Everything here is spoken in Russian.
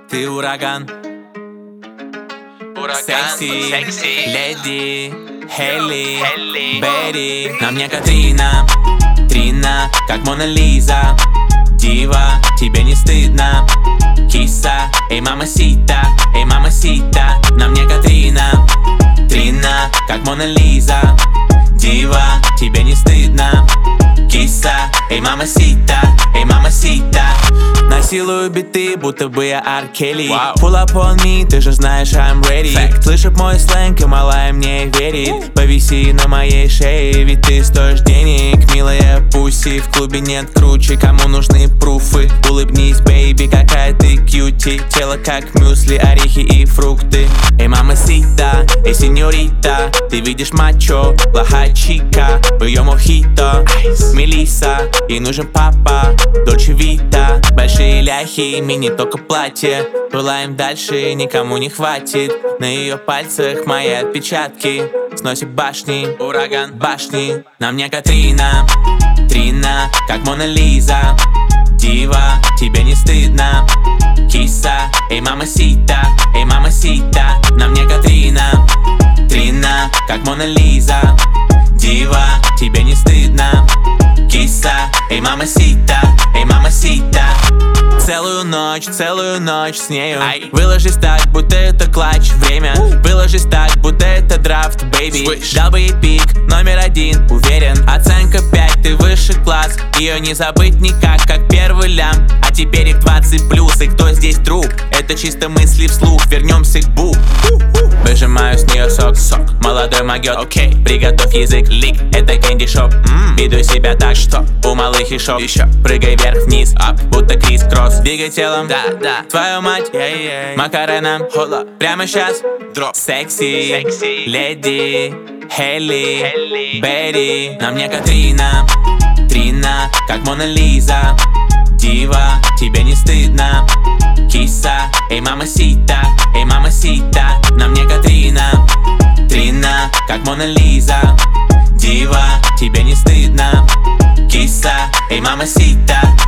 Ты ураган, секси, леди, Хелли, Берри. На мне Катрина, Трина, как Мона Лиза. Дива, тебе не стыдно. Киса, эй мамасита, эй мамасита. На мне Катрина, Трина, как Мона Лиза. Дива, тебе не стыдно. Киса, эй мамасита, эй мамасита. Насилую биты, будто бы я Ар Келли. Pull up on me, ты же знаешь, I'm ready. Слышит мой сленг, и малая мне верит. Повиси на моей шее, ведь ты стоишь денег. Милая пуси, в клубе нет круче. Кому нужны пруфы? Улыбнись, бейби, какая ты кьюти. Тело как мюсли, орехи и фрукты. Эй мамасита, эй сеньорита. Ты видишь мачо, плохая чика. В ее мохито, Мелисса, ей нужен папа, Дольче Вита. Большие ляхи, мини только платье. Пылаем дальше, никому не хватит. На ее пальцах мои отпечатки. Сносит башни, ураган, башни. На мне Катрина, Трина, как Мона Лиза. Дива, тебе не стыдно. Киса, эй мамасита, эй мамасита. На мне Катрина, Трина, как Мона Лиза. Дива, тебе не стыдно. Киса, эй мамасита, эй мамасита. Целую ночь с нею. Выложись так, будто это клатч. Время, выложись так, будто это драфт, бейби. Дал бы ей пик, номер 1, уверен. Оценка 5, ты высший класс. Ее не забыть никак, как первый лям. А теперь их 20+, и кто здесь труп? Это чисто мысли вслух, вернемся к бу. Выжимаю с нее сок, молодой могет, окей. Приготовь язык, лик, это кэнди шоп. Веду себя так, что у малых шоп. Еще прыгай вверх-вниз, будто крис-кросс. Двигай телом, да, твою мать, Макарена, прямо сейчас, дроп. Секси, леди, Хелли, Берри. На мне Катрина, Трина, как Мона Лиза. Дива, тебе не стыдно. Киса, эй мамасита, эй мамасита. На мне Катрина, Трина, как Мона Лиза. Дива, тебе не стыдно. Киса, эй мамасита.